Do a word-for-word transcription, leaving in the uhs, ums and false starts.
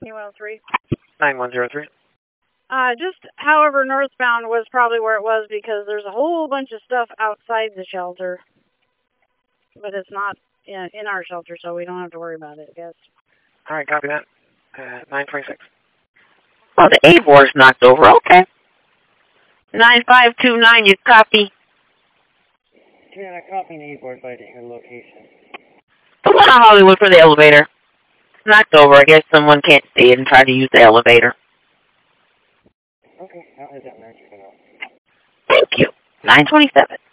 one oh three. nine one zero three. Uh, just, however, northbound was probably where it was because there's a whole bunch of stuff outside the shelter. But it's not in, in our shelter, so we don't have to worry about it, I guess. All right, copy that. Uh, nine twenty-six. Oh, the A-board's knocked over. Okay. nine five two nine, you copy? Yeah, I copied the A-board by your location. Come on, Hollywood, for the elevator. It's knocked over. I guess someone can't see it and try to use the elevator. Okay, I'll head that next. Thank you. nine twenty-seven.